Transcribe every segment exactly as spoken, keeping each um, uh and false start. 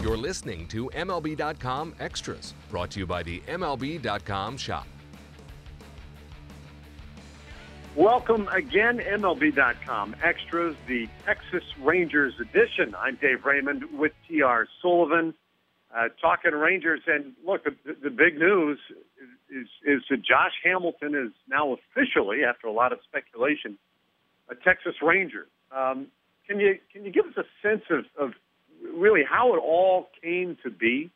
You're listening to M L B dot com Extras, brought to you by the M L B dot com shop. Welcome again, M L B dot com Extras, the Texas Rangers edition. I'm Dave Raymond with T R Sullivan, uh, talking Rangers. And look, the, the big news is, is that Josh Hamilton is now officially, after a lot of speculation, a Texas Ranger. Um, can you can you give us a sense of, of really how it all came to be?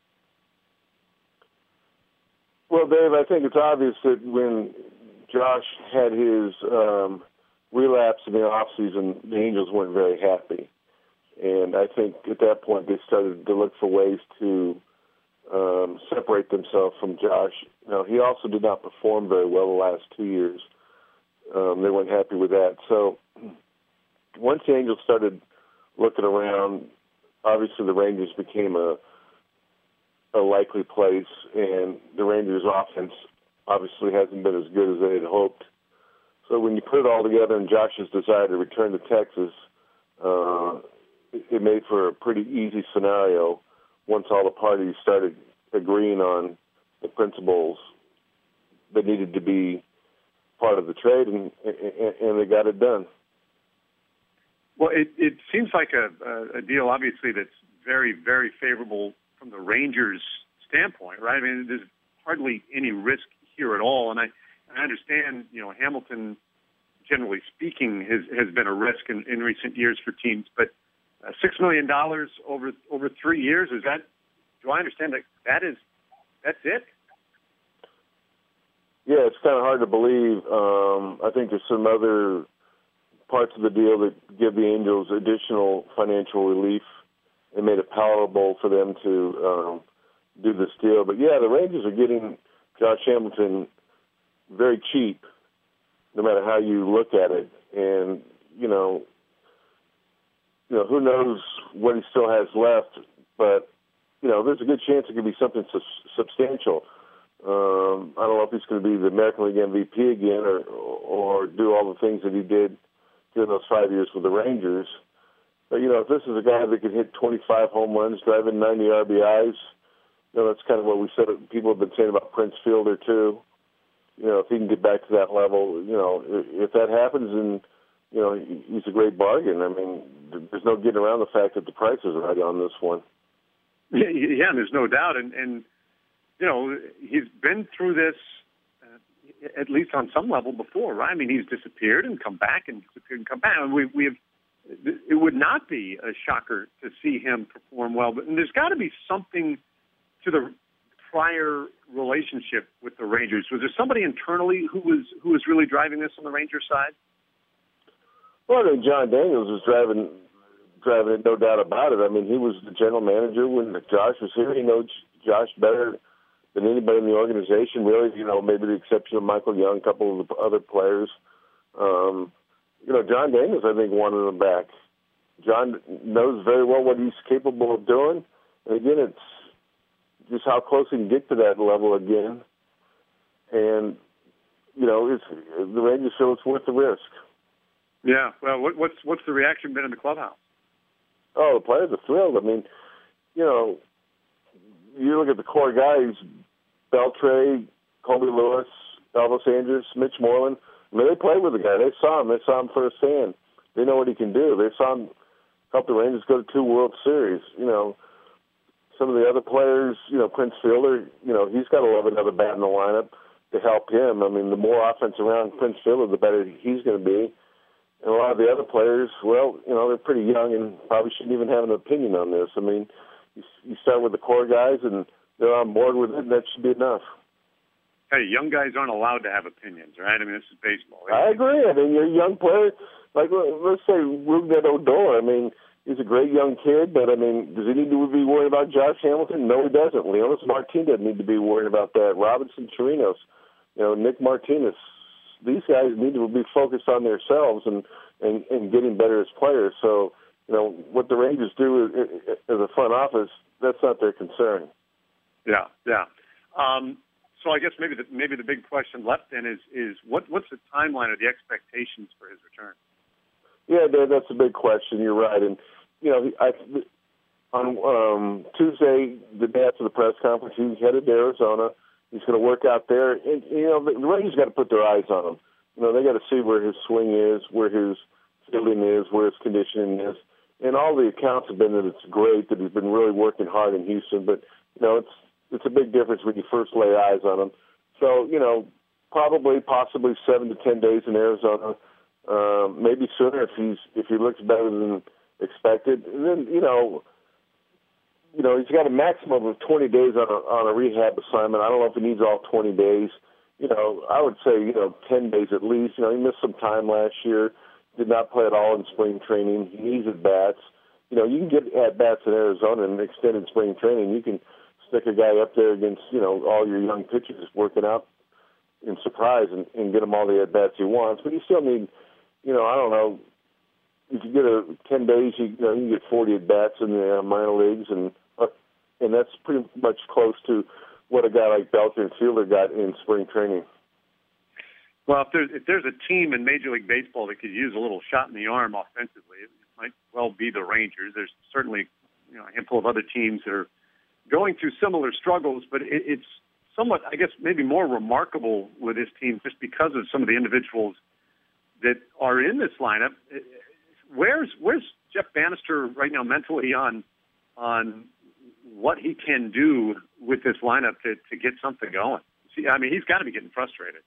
Well, Dave, I think it's obvious that when Josh had his um, relapse in the offseason, the Angels weren't very happy. And I think at that point they started to look for ways to um, separate themselves from Josh. Now, he also did not perform very well the last two years. Um, they weren't happy with that. So once the Angels started looking around, obviously the Rangers became a, a likely place, and the Rangers' offense obviously hasn't been as good as they had hoped. So when you put it all together and Josh's desire to return to Texas, uh, it, it made for a pretty easy scenario once all the parties started agreeing on the principles that needed to be part of the trade, and, and, and they got it done. Well, it, it seems like a, a deal, obviously, that's very, very favorable from the Rangers' standpoint, right? I mean, there's hardly any risk here at all, and I, I understand, you know, Hamilton, generally speaking, has, has been a risk in, in recent years for teams, but uh, six million dollars over over three years, is that, do I understand that that is, that's it? Yeah, it's kind of hard to believe. Um, I think there's some other parts of the deal that give the Angels additional financial relief and made it palatable for them to um, do this deal. But, yeah, the Rangers are getting Josh Hamilton very cheap, no matter how you look at it. And, you know, you know, who knows what he still has left. But, you know, there's a good chance it could be something su- substantial. Um, I don't know if he's going to be the American League M V P again or or do all the things that he did during those five years with the Rangers. But, you know, if this is a guy that can hit twenty-five home runs, drive in ninety R B Is, you know, that's kind of what we said. People have been saying about Prince Fielder, too. You know, if he can get back to that level, you know, if that happens, then, you know, he's a great bargain. I mean, there's no getting around the fact that the price is right on this one. Yeah, there's no doubt. And, and you know, he's been through this uh, at least on some level before, right? I mean, he's disappeared and come back and disappeared and come back. And we, we have, it would not be a shocker to see him perform well. But and there's got to be something to the prior relationship with the Rangers. Was there somebody internally who was who was really driving this on the Rangers side? Well, I think John Daniels was driving driving it, no doubt about it. I mean, he was the general manager when Josh was here. He knows Josh better than anybody in the organization, really, you know, maybe the exception of Michael Young, a couple of the other players. Um, you know, John Daniels, I think, wanted him back. John knows very well what he's capable of doing. And, again, it's just how close he can get to that level again. And, you know, it's, the Rangers feel it's worth the risk. Yeah, well, what, what's what's the reaction been in the clubhouse? Oh, the players are thrilled. I mean, you know, you look at the core guys, Beltre, Colby Lewis, Elvis Andrus, Mitch Moreland. I mean, they played with the guy. They saw him. They saw him firsthand. They know what he can do. They saw him help the Rangers go to two World Series. You know, some of the other players, you know, Prince Fielder, you know, he's got to love another bat in the lineup to help him. I mean, the more offense around Prince Fielder, the better he's going to be. And a lot of the other players, well, you know, they're pretty young and probably shouldn't even have an opinion on this. I mean, you, you start with the core guys, and they're on board with it, and that should be enough. Hey, young guys aren't allowed to have opinions, right? I mean, this is baseball. I agree. I mean, you're a young player. Like, let's say Rougned Odor. I mean, he's a great young kid, but, I mean, does he need to be worried about Josh Hamilton? No, he doesn't. Leonys Martin doesn't need to be worried about that. Robinson Chirinos, you know, Nick Martinez. These guys need to be focused on themselves and, and, and getting better as players. So, you know, what the Rangers do as a front office, that's not their concern. Yeah, yeah. Um, so I guess maybe the, maybe the big question left then is, is what, what's the timeline or the expectations for his return? Yeah, Dave, that's a big question. You're right. And, you know, I, on um, Tuesday, the day after the press conference, he's headed to Arizona. He's going to work out there. And, you know, the Rangers got to put their eyes on him. You know, they got to see where his swing is, where his fielding is, where his conditioning is. And all the accounts have been that it's great, that he's been really working hard in Houston. But, you know, it's it's a big difference when you first lay eyes on him. So, you know, probably, possibly seven to ten days in Arizona, uh, maybe sooner if he's if he looks better than expected. And then, you know, you know, he's got a maximum of twenty days on a, on a rehab assignment. I don't know if he needs all twenty days. You know, I would say, you know, ten days at least. You know, he missed some time last year, did not play at all in spring training. He needs at-bats. You know, you can get at-bats in Arizona in extended spring training. You can stick a guy up there against, you know, all your young pitchers working out in surprise and, and get him all the at-bats he wants. But you still need, you know, I don't know, if you get a ten days, you, you know, you can get forty at-bats in the uh, minor leagues, and uh, and that's pretty much close to what a guy like Belcher and Fielder got in spring training. Well, if there's, if there's a team in Major League Baseball that could use a little shot in the arm offensively, it might well be the Rangers. There's certainly, you know, a handful of other teams that are going through similar struggles, but it, it's somewhat, I guess, maybe more remarkable with this team just because of some of the individuals that are in this lineup. Where's where's Jeff Bannister right now mentally on on what he can do with this lineup to, to get something going? See, I mean, he's got to be getting frustrated.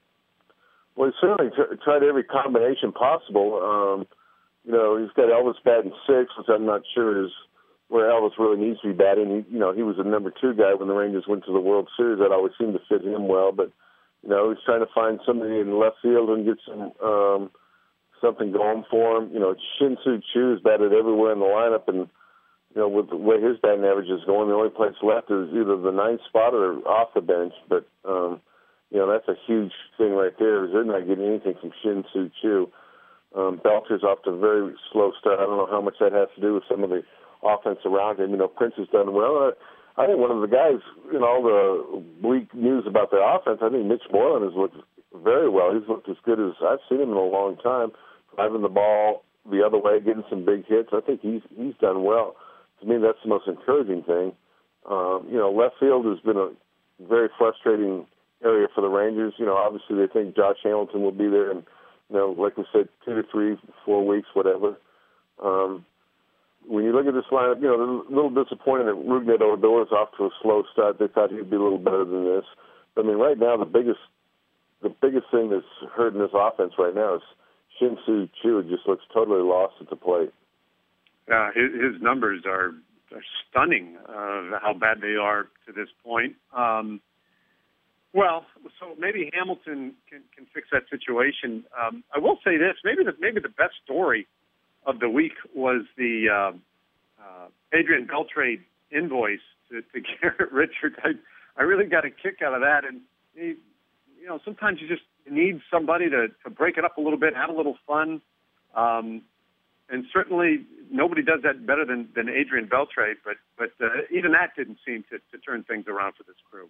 Well, he's certainly t- tried every combination possible. Um, you know, he's got Elvis batting six, which I'm not sure is where Elvis really needs to be batting. He, you know, he was the number two guy when the Rangers went to the World Series. That always seemed to fit him well. But, you know, he's trying to find somebody in left field and get some um, something going for him. You know, Shin-Soo Choo is batted everywhere in the lineup, and, you know, with the way his batting average is going, the only place left is either the ninth spot or off the bench. But, um, you know, that's a huge thing right there, is they're not getting anything from Shin-Soo Choo. Um, Belcher's off to a very slow start. I don't know how much that has to do with some of the offense around him. You know, Prince has done well. I, I think one of the guys, in all the bleak news about their offense, I think Mitch Moreland has looked very well. He's looked as good as I've seen him in a long time, driving the ball the other way, getting some big hits. I think he's he's done well. To me, that's the most encouraging thing. Um, you know, left field has been a very frustrating area for the Rangers. You know, obviously they think Josh Hamilton will be there, and, you know, like we said, two to three, four weeks, whatever. Um, when you look at this lineup, you know, they're a little disappointed that Rougned Odor is off to a slow start. They thought he'd be a little better than this. But, I mean, right now the biggest the biggest thing that's hurting this offense right now is Shin-Soo Choo. Just looks totally lost at the plate. Uh, his, his numbers are, are stunning, uh, how bad they are to this point. Um, well, so maybe Hamilton can, can fix that situation. Um, I will say this: maybe the maybe the best story of the week was the uh, uh, Adrian Beltre invoice to, to Garrett Richards. I, I really got a kick out of that, and he, you know, sometimes you just need somebody to, to break it up a little bit, have a little fun. Um, And certainly nobody does that better than, than Adrian Beltre, but but uh, even that didn't seem to, to turn things around for this crew.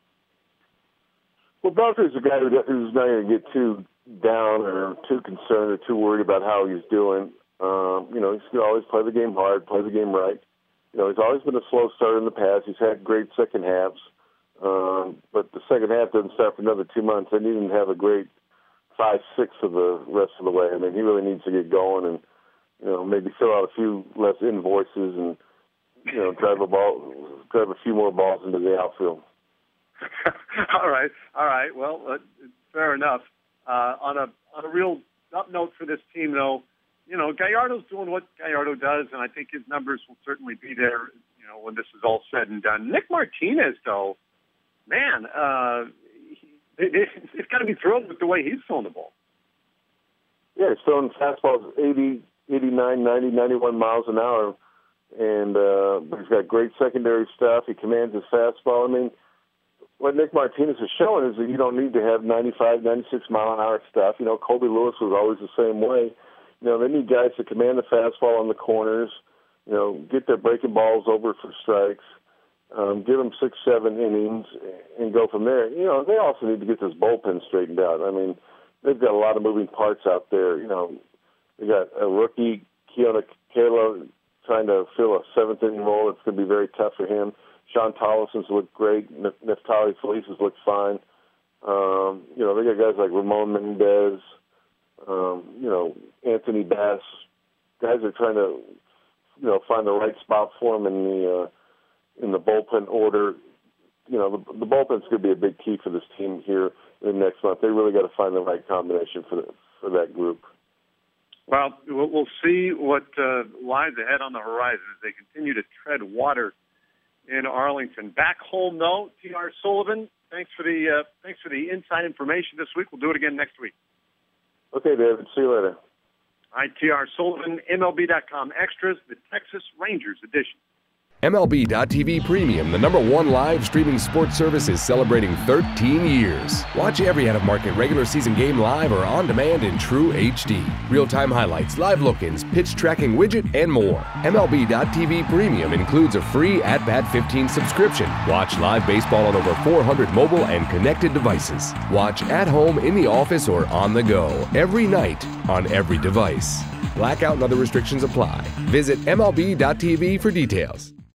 Well, Beltre's a guy who, who's not going to get too down or too concerned or too worried about how he's doing. Um, you know, he's going to always play the game hard, play the game right. You know, he's always been a slow starter in the past. He's had great second halves, um, but the second half doesn't start for another two months, and he didn't have a great five, six of the rest of the way. I mean, he really needs to get going and, you know, maybe fill out a few less invoices and, you know, drive a ball, drive a few more balls into the outfield. all right, all right. Well, uh, fair enough. Uh, on a on a real up note for this team, though, you know, Gallardo's doing what Gallardo does, and I think his numbers will certainly be there, you know, when this is all said and done. Nick Martinez, though, man, uh, they, they, they've got to be thrilled with the way he's throwing the ball. Yeah, he's throwing fastballs eighty, eighty-nine, ninety, ninety-one miles an hour, and uh, he's got great secondary stuff. He commands his fastball. I mean, what Nick Martinez is showing is that you don't need to have ninety-five, ninety-six mile an hour stuff. You know, Colby Lewis was always the same way. You know, they need guys to command the fastball on the corners, you know, get their breaking balls over for strikes, um, give them six, seven innings, and go from there. You know, they also need to get this bullpen straightened out. I mean, they've got a lot of moving parts out there. You know, they got a rookie, Keona Kela, trying to fill a seventh inning role. It's going to be very tough for him. Sean Tollison's looked great. Neftali Feliz has looked fine. Um, you know, they got guys like Ramon Mendez, um, you know, Anthony Bass. Guys are trying to, you know, find the right spot for him in the uh, in the bullpen order. You know, the, the bullpen's going to be a big key for this team here in the next month. They really got to find the right combination for the, for that group. Well, we'll see what uh, lies ahead on the horizon as they continue to tread water in Arlington. Back home, though, T R. Sullivan, thanks for the uh, thanks for the inside information this week. We'll do it again next week. Okay, David. See you later. All right, T R. Sullivan, M L B dot com Extras, the Texas Rangers edition. M L B dot T V Premium, the number one live streaming sports service, is celebrating thirteen years. Watch every out-of-market regular season game live or on demand in true H D. Real-time highlights, live look-ins, pitch tracking widget, and more. M L B dot T V Premium includes a free At Bat fifteen subscription. Watch live baseball on over four hundred mobile and connected devices. Watch at home, in the office, or on the go every night on every device. Blackout and other restrictions apply. Visit M L B dot T V for details.